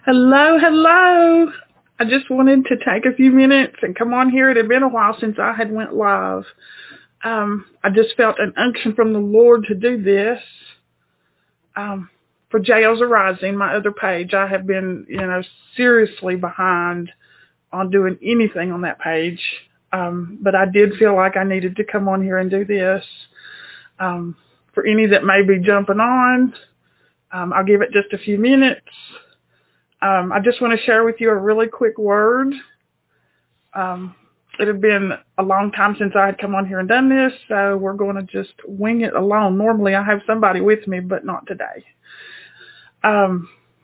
Hello, hello. I just wanted to take a few minutes and come on here. It had been a while since I had went live. I just felt an unction from the Lord to do this. For JL's Arising, my other page, I have been, seriously behind on doing anything on that page. But I did feel like I needed to come on here and do this. For any that may be jumping on, I'll give it just a few minutes. I just want to share with you a really quick word. It had been a long time since I had come on here and done this, so we're going to just wing it alone. Normally I have somebody with me, but not today. I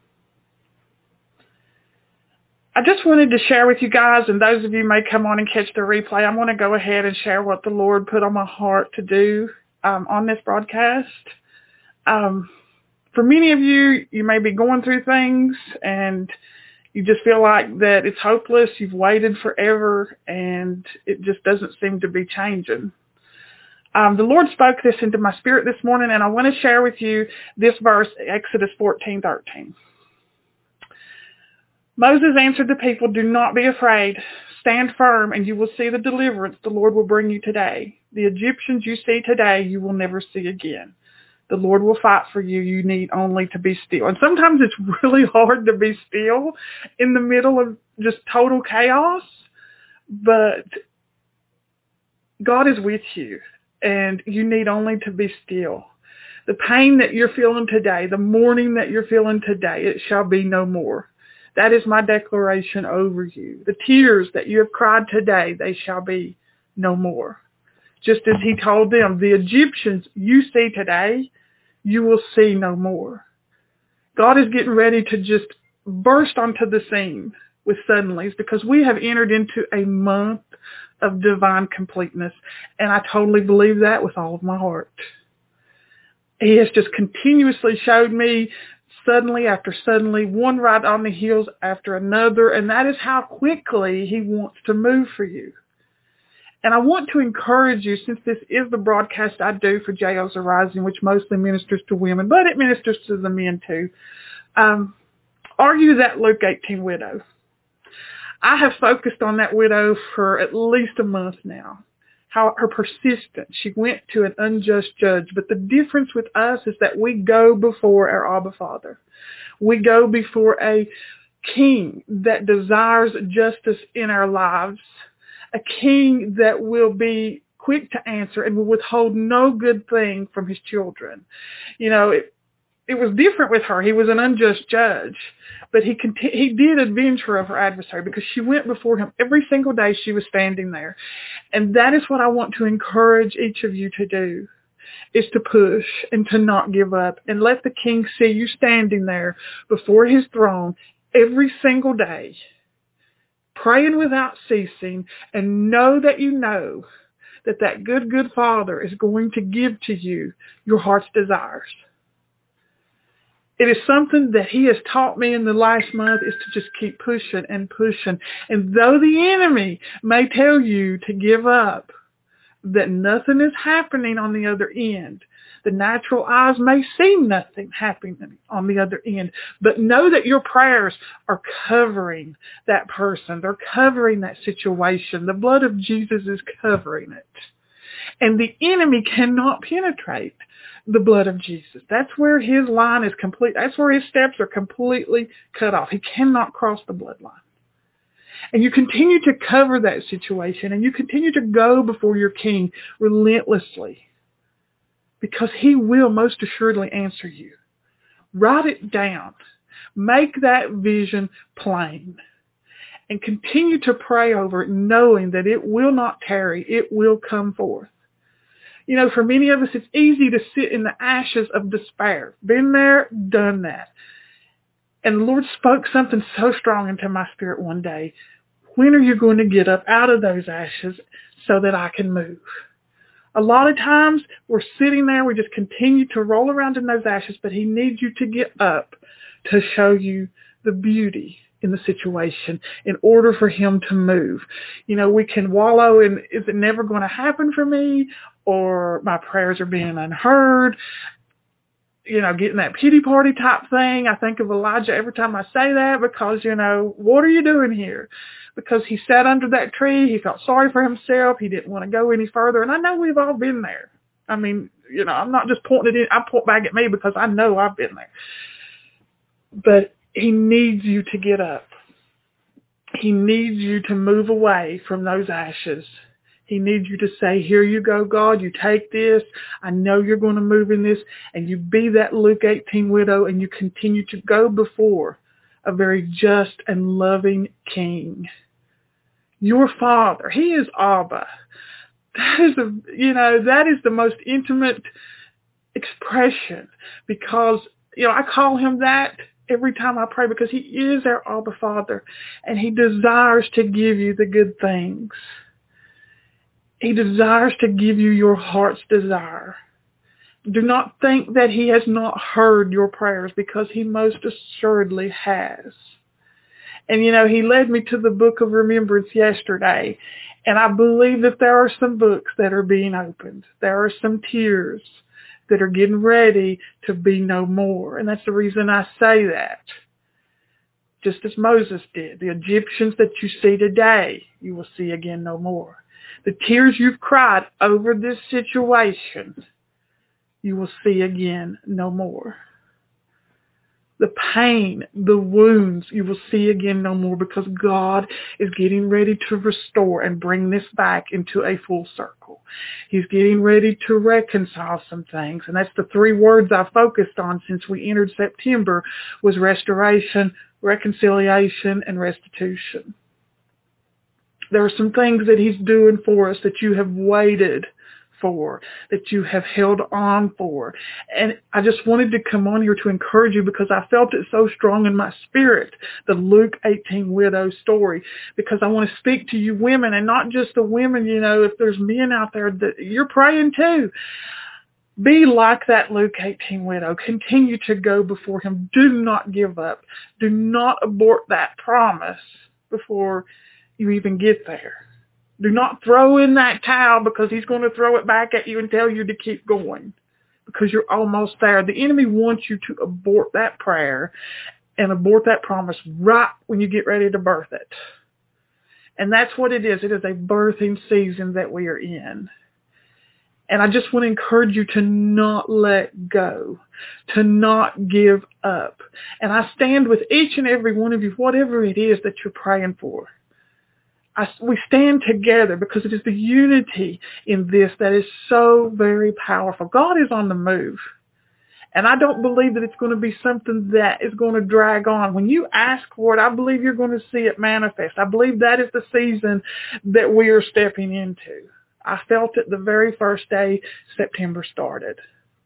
just wanted to share with you guys, and those of you may come on and catch the replay, I'm going to go ahead and share what the Lord put on my heart to do on this broadcast. For many of you, you may be going through things and you just feel like that it's hopeless. You've waited forever and it just doesn't seem to be changing. The Lord spoke this into my spirit this morning, and I want to share with you this verse, Exodus 14:13. Moses answered the people, "Do not be afraid. Stand firm, and you will see the deliverance the Lord will bring you today. The Egyptians you see today, you will never see again. The Lord will fight for you. You need only to be still." And sometimes it's really hard to be still in the middle of just total chaos, but God is with you, and you need only to be still. The pain that you're feeling today, the mourning that you're feeling today, it shall be no more. That is my declaration over you. The tears that you have cried today, they shall be no more. Just as he told them, the Egyptians you see today, you will see no more. God is getting ready to just burst onto the scene with suddenlies, because we have entered into a month of divine completeness. And I totally believe that with all of my heart. He has just continuously showed me suddenly after suddenly, one right on the heels after another. And that is how quickly he wants to move for you. And I want to encourage you, since this is the broadcast I do for JL's Arising, which mostly ministers to women, but it ministers to the men too. Are you that Luke 18 widow? I have focused on that widow for at least a month now. How her persistence, she went to an unjust judge. But the difference with us is that we go before our Abba Father. We go before a king that desires justice in our lives. A king that will be quick to answer and will withhold no good thing from his children. It was different with her. He was an unjust judge, but he did avenge her of her adversary, because she went before him every single day. She was standing there. And that is what I want to encourage each of you to do, is to push and to not give up, and let the king see you standing there before his throne every single day, praying without ceasing, and know that good Father is going to give to you your heart's desires. It is something that he has taught me in the last month, is to just keep pushing and pushing. And though the enemy may tell you to give up, that nothing is happening on the other end, the natural eyes may see nothing happening on the other end, but know that your prayers are covering that person. They're covering that situation. The blood of Jesus is covering it. And the enemy cannot penetrate the blood of Jesus. That's where his line is complete. That's where his steps are completely cut off. He cannot cross the bloodline. And you continue to cover that situation, and you continue to go before your king relentlessly, because he will most assuredly answer you. Write it down. Make that vision plain. And continue to pray over it, knowing that it will not tarry. It will come forth. For many of us, it's easy to sit in the ashes of despair. Been there, done that. And the Lord spoke something so strong into my spirit one day. When are you going to get up out of those ashes so that I can move? A lot of times we're sitting there, we just continue to roll around in those ashes, but he needs you to get up to show you the beauty in the situation in order for him to move. We can wallow in, is it never going to happen for me? Or my prayers are being unheard. getting that pity party type thing. I think of Elijah every time I say that because, what are you doing here? Because he sat under that tree. He felt sorry for himself. He didn't want to go any further. And I know we've all been there. I mean, I'm not just pointing it in. I point back at me because I know I've been there. But he needs you to get up. He needs you to move away from those ashes. He needs you to say, here you go, God, you take this. I know you're going to move in this. And you be that Luke 18 widow, and you continue to go before a very just and loving King. Your Father, He is Abba. That is the most intimate expression because, I call Him that every time I pray because He is our Abba Father, and He desires to give you the good things. He desires to give you your heart's desire. Do not think that He has not heard your prayers, because He most assuredly has. And, He led me to the book of remembrance yesterday, and I believe that there are some books that are being opened. There are some tears that are getting ready to be no more. And that's the reason I say that. Just as Moses did. The Egyptians that you see today, you will see again no more. The tears you've cried over this situation, you will see again no more. The pain, the wounds, you will see again no more, because God is getting ready to restore and bring this back into a full circle. He's getting ready to reconcile some things. And that's the three words I focused on since we entered September, was restoration, reconciliation, and restitution. There are some things that He's doing for us that you have waited for, that you have held on for. And I just wanted to come on here to encourage you, because I felt it so strong in my spirit, the Luke 18 widow story, because I want to speak to you women, and not just the women, if there's men out there that you're praying to. Be like that Luke 18 widow. Continue to go before Him. Do not give up. Do not abort that promise before you even get there. Do not throw in that towel, because He's going to throw it back at you and tell you to keep going, because you're almost there. The enemy wants you to abort that prayer and abort that promise right when you get ready to birth it. And that's what it is. It is a birthing season that we are in. And I just want to encourage you to not let go, to not give up. And I stand with each and every one of you, whatever it is that you're praying for. We stand together, because it is the unity in this that is so very powerful. God is on the move. And I don't believe that it's going to be something that is going to drag on. When you ask for it, I believe you're going to see it manifest. I believe that is the season that we are stepping into. I felt it the very first day September started.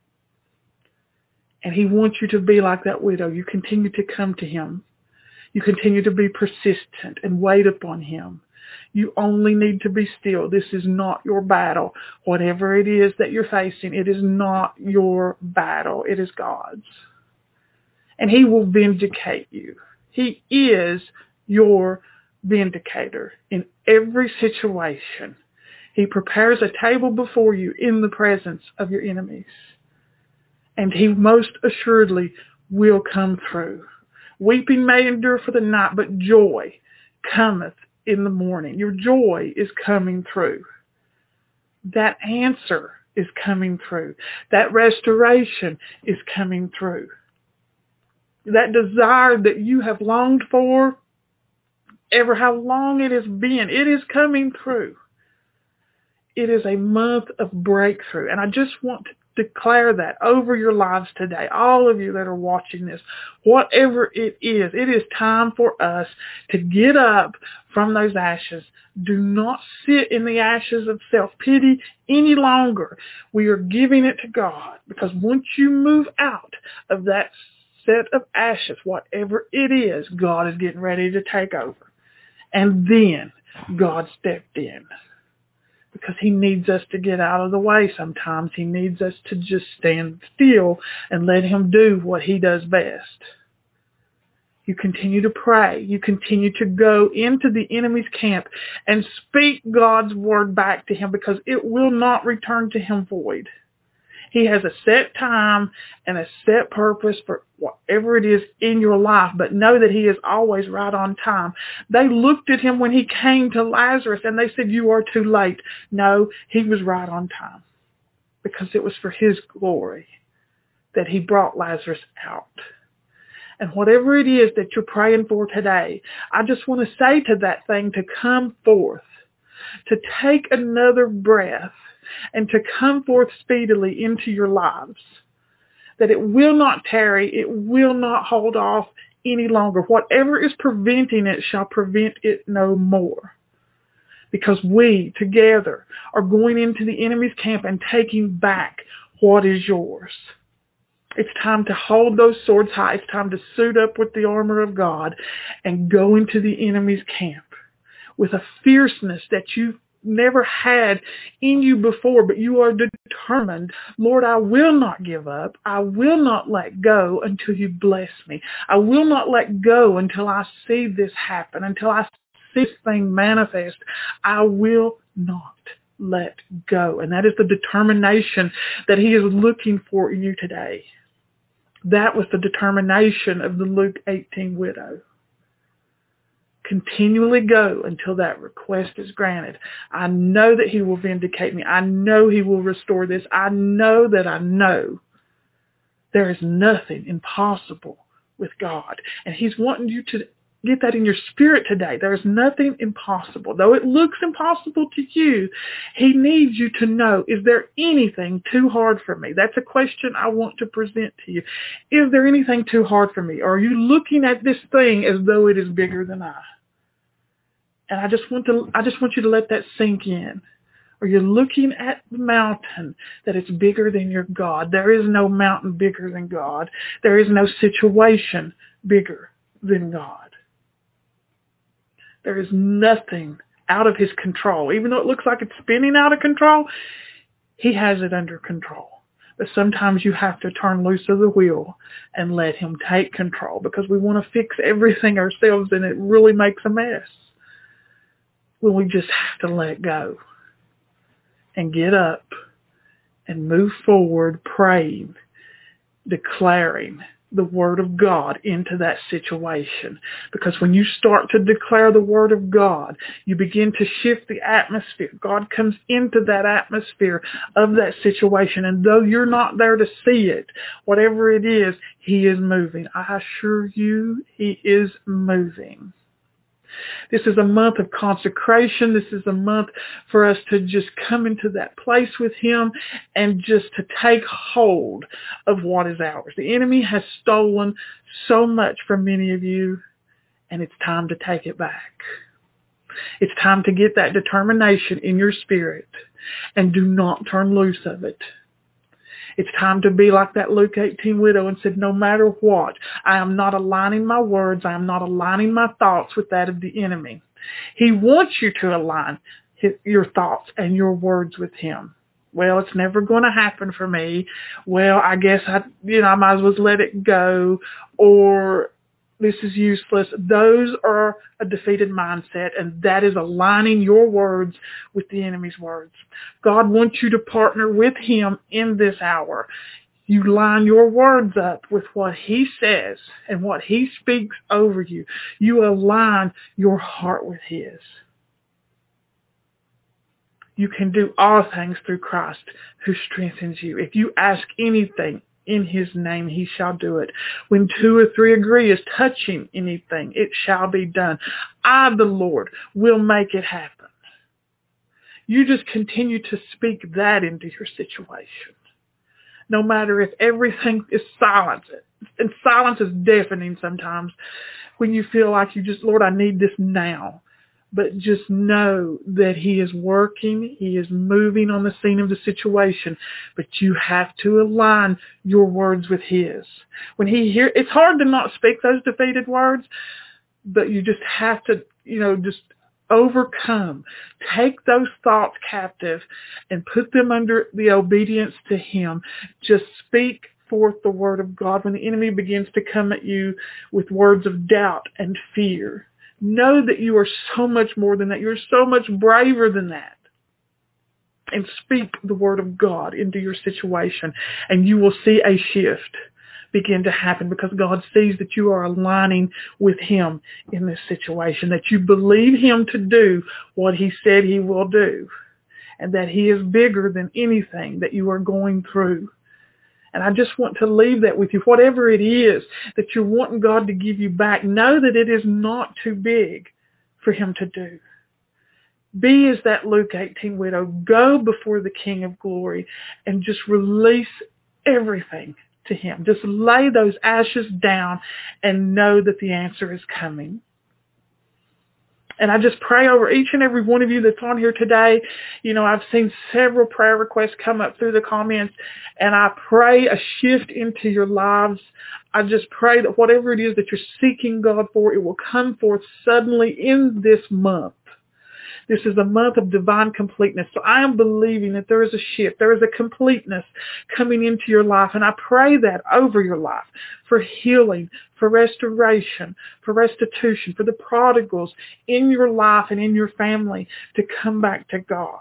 And He wants you to be like that widow. You continue to come to Him. You continue to be persistent and wait upon Him. You only need to be still. This is not your battle. Whatever it is that you're facing, it is not your battle. It is God's. And He will vindicate you. He is your vindicator in every situation. He prepares a table before you in the presence of your enemies. And He most assuredly will come through. Weeping may endure for the night, but joy cometh in the morning. Your joy is coming through. That answer is coming through. That restoration is coming through. That desire that you have longed for, ever how long it has been, it is coming through. It is a month of breakthrough. And I just want to declare that over your lives today. All of you that are watching this, whatever it is time for us to get up from those ashes. Do not sit in the ashes of self-pity any longer. We are giving it to God, because once you move out of that set of ashes, whatever it is, God is getting ready to take over. And then God stepped in. Because He needs us to get out of the way sometimes. He needs us to just stand still and let Him do what He does best. You continue to pray. You continue to go into the enemy's camp and speak God's word back to him, because it will not return to Him void. He has a set time and a set purpose for whatever it is in your life, but know that he is always right on time. They looked at him when he came to Lazarus and they said, you are too late. No, he was right on time because it was for his glory that he brought Lazarus out. And whatever it is that you're praying for today, I just want to say to that thing to come forth, to take another breath, and to come forth speedily into your lives. That it will not tarry, it will not hold off any longer. Whatever is preventing it shall prevent it no more. Because we, together, are going into the enemy's camp and taking back what is yours. It's time to hold those swords high. It's time to suit up with the armor of God and go into the enemy's camp with a fierceness that you've never had in you before, but you are determined. Lord, I will not give up. I will not let go until you bless me. I will not let go until I see this happen, until I see this thing manifest. I will not let go. And that is the determination that he is looking for in you today. That was the determination of the Luke 18 widow. Continually go until that request is granted. I know that he will vindicate me. I know he will restore this. I know there is nothing impossible with God. And he's wanting you to get that in your spirit today. There is nothing impossible. Though it looks impossible to you, he needs you to know, is there anything too hard for me? That's a question I want to present to you. Is there anything too hard for me? Or are you looking at this thing as though it is bigger than I? And I just want you to let that sink in. Or you're looking at the mountain that it's bigger than your God. There is no mountain bigger than God. There is no situation bigger than God. There is nothing out of his control. Even though it looks like it's spinning out of control, he has it under control. But sometimes you have to turn loose of the wheel and let him take control because we want to fix everything ourselves and it really makes a mess. Well, we just have to let go and get up and move forward praying, declaring the word of God into that situation. Because when you start to declare the word of God, you begin to shift the atmosphere. God comes into that atmosphere of that situation. And though you're not there to see it, whatever it is, he is moving. I assure you, he is moving. This is a month of consecration. This is a month for us to just come into that place with him and just to take hold of what is ours. The enemy has stolen so much from many of you, and it's time to take it back. It's time to get that determination in your spirit and do not turn loose of it. It's time to be like that Luke 18 widow and said, no matter what, I am not aligning my words. I am not aligning my thoughts with that of the enemy. He wants you to align your thoughts and your words with him. Well, it's never going to happen for me. Well, I guess I might as well let it go, or this is useless. Those are a defeated mindset, and that is aligning your words with the enemy's words. God wants you to partner with him in this hour. You line your words up with what he says and what he speaks over you. You align your heart with his. You can do all things through Christ who strengthens you. If you ask anything in his name, he shall do it. When 2 or 3 agree as touching anything, it shall be done. I, the Lord, will make it happen. You just continue to speak that into your situation. No matter if everything is silent. And silence is deafening sometimes when you feel like Lord, I need this now. But just know that he is working. He is moving on the scene of the situation. But you have to align your words with his. When it's hard to not speak those defeated words, but you just have to, just overcome. Take those thoughts captive and put them under the obedience to him. Just speak forth the word of God. When the enemy begins to come at you with words of doubt and fear, know that you are so much more than that. You're so much braver than that. and speak the word of God into your situation, and you will see a shift begin to happen, because God sees that you are aligning with him in this situation, that you believe him to do what he said he will do, and that he is bigger than anything that you are going through. And I just want to leave that with you. Whatever it is that you're wanting God to give you back, know that it is not too big for him to do. Be as that Luke 18 widow. Go before the King of Glory and just release everything to him. Just lay those ashes down and know that the answer is coming. And I just pray over each and every one of you that's on here today. You know, I've seen several prayer requests come up through the comments, and I pray a shift into your lives. I just pray that whatever it is that you're seeking God for, it will come forth suddenly in this month. This is a month of divine completeness. So I am believing that there is a shift. There is a completeness coming into your life. And I pray that over your life for healing, for restoration, for restitution, for the prodigals in your life and in your family to come back to God.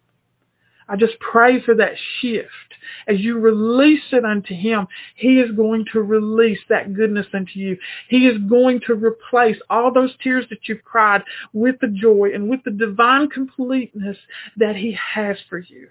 I just pray for that shift. As you release it unto him, he is going to release that goodness unto you. He is going to replace all those tears that you've cried with the joy and with the divine completeness that he has for you.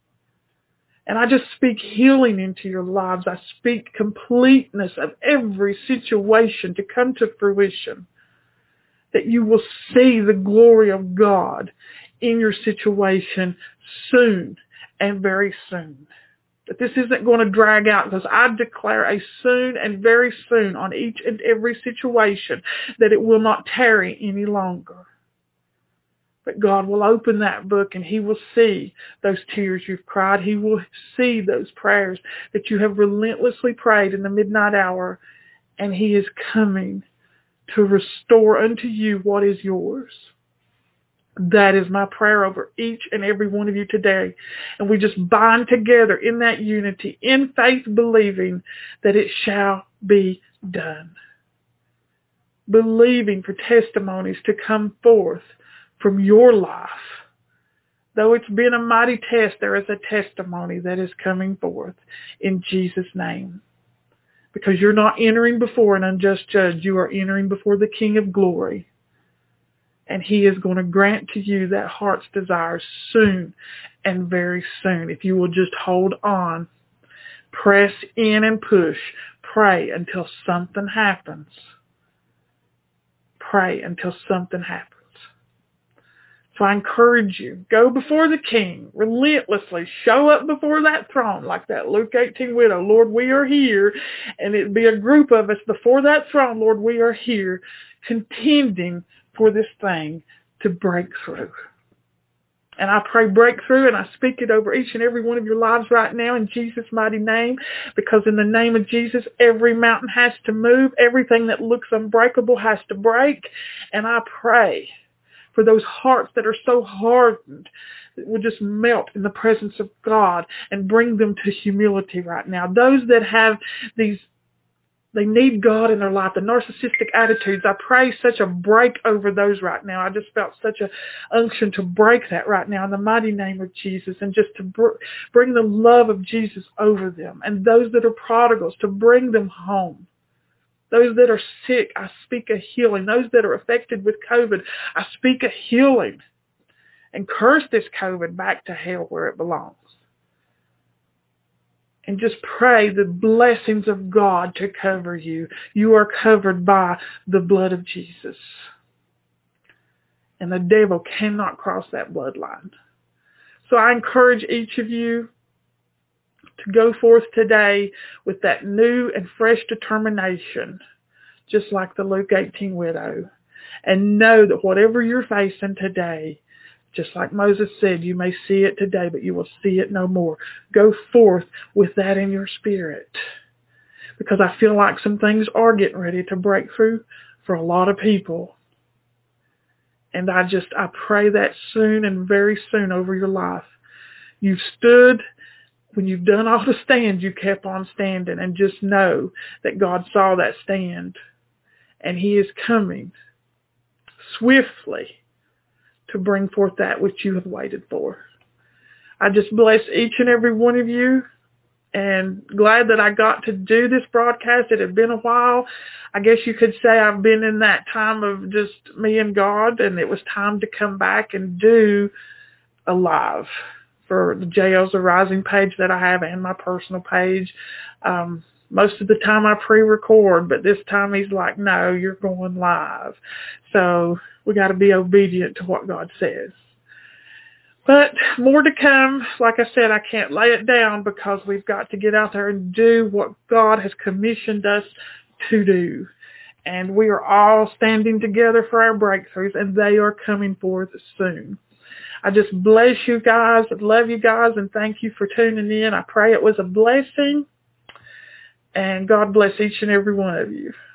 And I just speak healing into your lives. I speak completeness of every situation to come to fruition. That you will see the glory of God in your situation soon and very soon. That this isn't going to drag out, because I declare a soon and very soon on each and every situation, that it will not tarry any longer. But God will open that book and he will see those tears you've cried. He will see those prayers that you have relentlessly prayed in the midnight hour, and he is coming to restore unto you what is yours. That is my prayer over each and every one of you today. And we just bind together in that unity, in faith, believing that it shall be done. Believing for testimonies to come forth from your life. Though it's been a mighty test, there is a testimony that is coming forth in Jesus' name. Because you're not entering before an unjust judge. You are entering before the King of Glory. And he is going to grant to you that heart's desire soon and very soon. If you will just hold on, press in and push, pray until something happens. Pray until something happens. So I encourage you, go before the King, relentlessly, show up before that throne like that Luke 18 widow. Lord, we are here, and it'd be a group of us before that throne. Lord, we are here contending for this thing to break through. And I pray breakthrough, and I speak it over each and every one of your lives right now in Jesus' mighty name, because in the name of Jesus, every mountain has to move. Everything that looks unbreakable has to break. And I pray for those hearts that are so hardened that will just melt in the presence of God and bring them to humility right now. Those that have these, they need God in their life, the narcissistic attitudes, I pray such a break over those right now. I just felt such a unction to break that right now in the mighty name of Jesus, and just to bring the love of Jesus over them. And those that are prodigals, to bring them home. Those that are sick, I speak a healing. Those that are affected with COVID, I speak a healing. And curse this COVID back to hell where it belongs. And just pray the blessings of God to cover you. You are covered by the blood of Jesus. And the devil cannot cross that bloodline. So I encourage each of you to go forth today with that new and fresh determination, just like the Luke 18 widow. And know that whatever you're facing today, just like Moses said, you may see it today, but you will see it no more. Go forth with that in your spirit. Because I feel like some things are getting ready to break through for a lot of people. And I pray that soon and very soon over your life. You've stood. When you've done all the stands, you kept on standing. And just know that God saw that stand. And he is coming swiftly to bring forth that which you have waited for. I just bless each and every one of you, and glad that I got to do this broadcast. It had been a while. I guess you could say I've been in that time of just me and God, and it was time to come back and do a live for the JL's Arising page that I have and my personal page. Most of the time I pre-record, but this time he's like, no, you're going live. So we got to be obedient to what God says. But more to come. Like I said, I can't lay it down because we've got to get out there and do what God has commissioned us to do. And we are all standing together for our breakthroughs, and they are coming forth soon. I just bless you guys. I love you guys, and thank you for tuning in. I pray it was a blessing, and God bless each and every one of you.